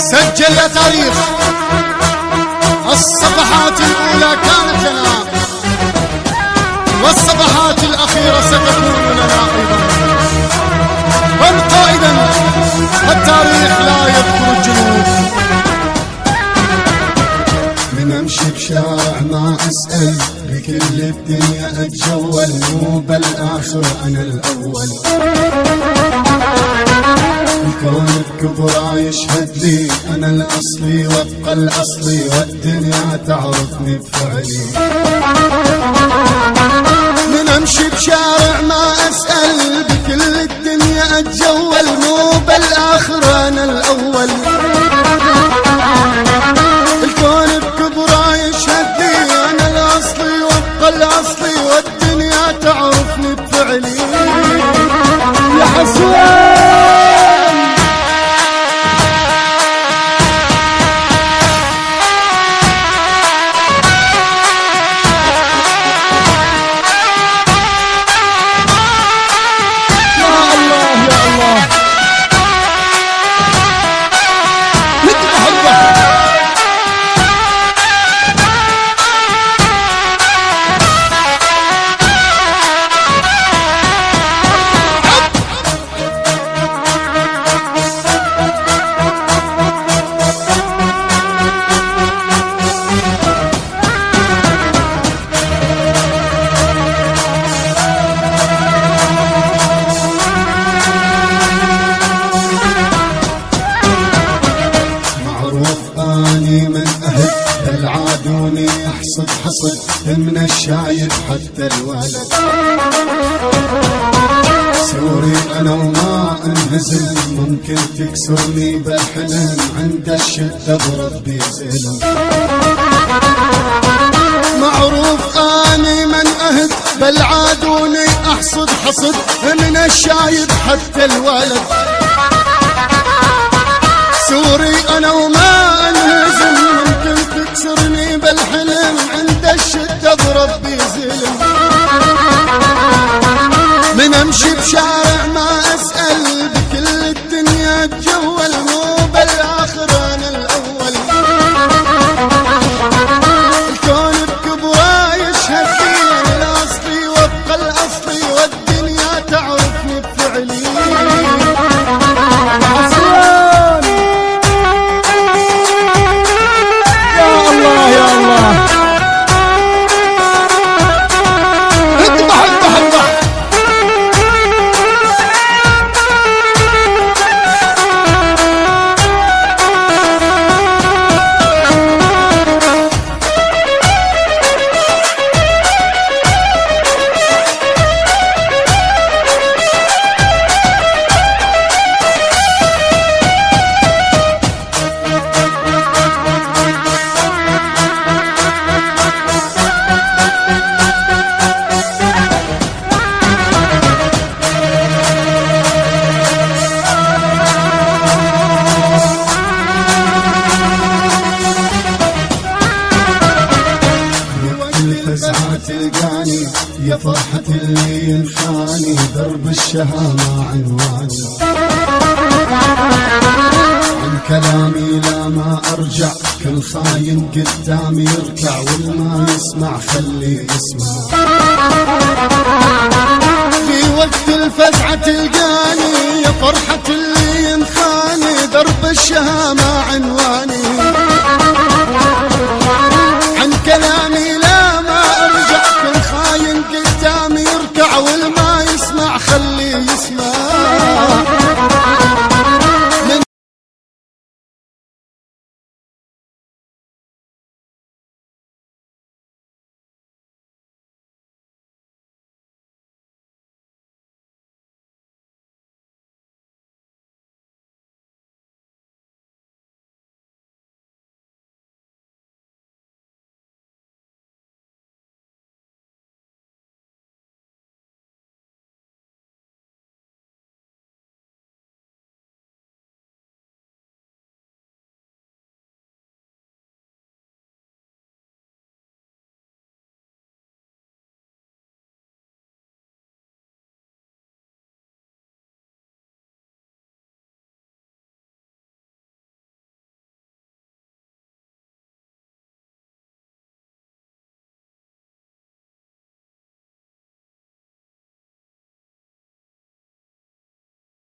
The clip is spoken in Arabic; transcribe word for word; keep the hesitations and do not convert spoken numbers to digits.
سجل يا تاريخ، الصفحات الأولى كانت لنا والصفحات الأخيرة ستكون لنا أيضا. كن قائدا، التاريخ لا يذكر الجنود. من امشي بشارع ما اسأل، بكل الدنيا اتجول، مو بالاخر انا الاول. الكون بكبرى يشهد لي انا الاصلي وابقى الاصلي، والدنيا تعرفني بفعلي. من امشي بشارع ما اسأل، بكل الدنيا اتجول، مو بالاخر انا الاول. الكون بكبرى يشهد لي انا الاصلي وابقى الاصلي، والدنيا تعرفني بفعلي. يا حسين العادوني احصد حصد، من الشايب حتى الولد. سوري انا وما انهزم، ممكن تكسرني بالحلم، عند الشدة بربي زلم. معروف اني من اهد، بالعادوني احصد حصد، من الشايب حتى الولد. سوري انا وما انهزم، ممكن تكسرني بالحلم، عند الشدة بربي زلم. من امشي بشارع ما اسأل، بكل الدنيا اتجول، مو بالاخر انا الاول. الكون بكبرى يشهد لي انا الاصلي وابقى الاصلي، والدنيا تعرفني بفعلي. تلقاني يا فرحة اللي ينخاني، درب الشهامة عنواني. عن كلامي لا ما ارجع، كل خاين قدامي يركع، والما يسمع خليه يسمع. في وقت الفزعة تلقاني يا فرحة اللي ينخاني، درب الشهامة عنواني.